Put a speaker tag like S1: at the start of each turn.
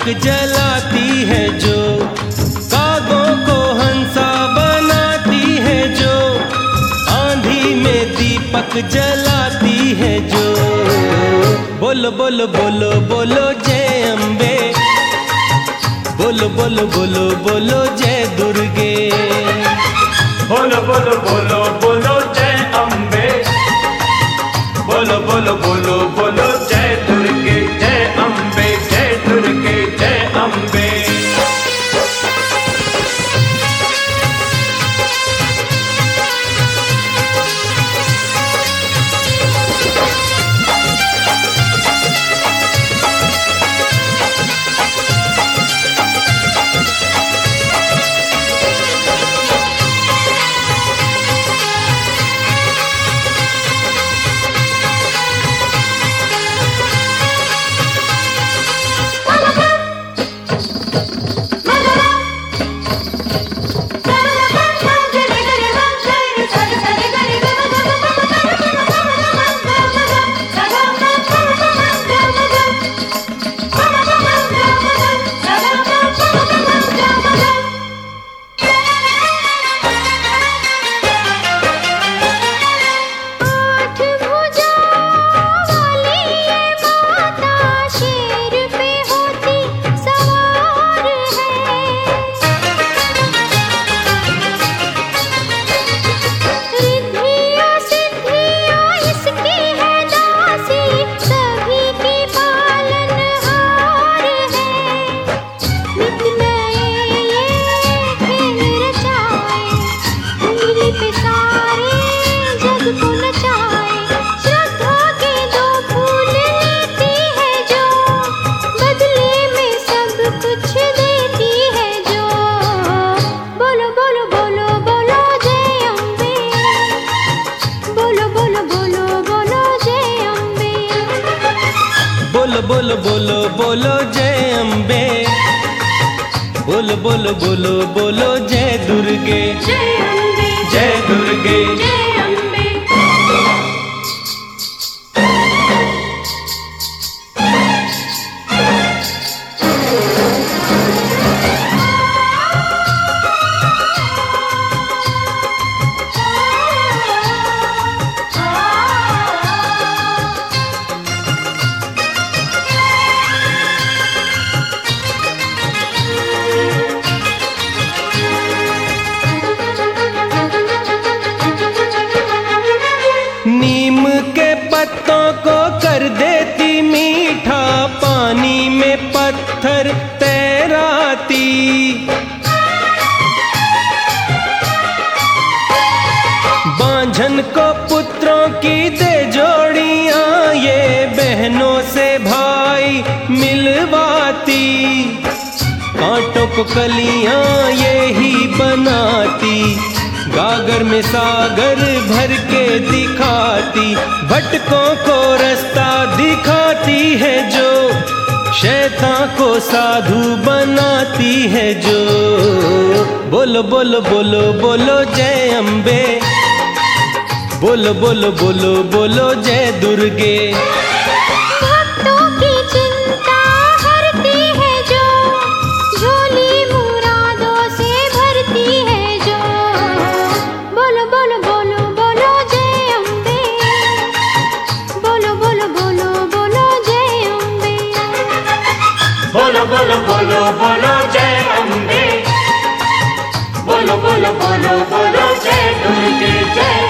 S1: दीपक जलाती है जो, कागों को हंसा बनाती है जो, आंधी में दीपक जलाती है जो। बोलो बोलो बोलो बोलो जय अम्बे, बोलो बोलो बोलो बोलो जय दुर्गे।
S2: बोलो बोलो बोलो बोलो जय अम्बे, बोलो बोलो बोलो बोलो जय दुर्गे, जय अम्बे, जय दुर्गे, जय अम्बे।
S1: बोलो बोलो बोलो जय अम्बे, बोलो बोलो बोलो बोलो जय दुर्गे,
S3: जय अम्बे,
S1: जय दुर्गे,
S3: जय अम्बे।
S1: नीम के पत्तों को कर देती मीठा, पानी में पत्थर तैराती। बांझन को पुत्रों की दे जोड़ियां, ये बहनों से भाई मिलवाती। कांटों को कलियां ये ही बनाती, गागर में सागर भर के दिखाती। भटकों को रास्ता दिखाती है जो, शैतान को साधु बनाती है जो। बोलो बोलो बोलो बोलो जय अम्बे, बोलो बोलो बोलो बोलो जय दुर्गे।
S2: बोलो बोलो बोलो बोलो जय अम्बे, बोलो बोलो बोलो बोलो जय दुर्गे, जय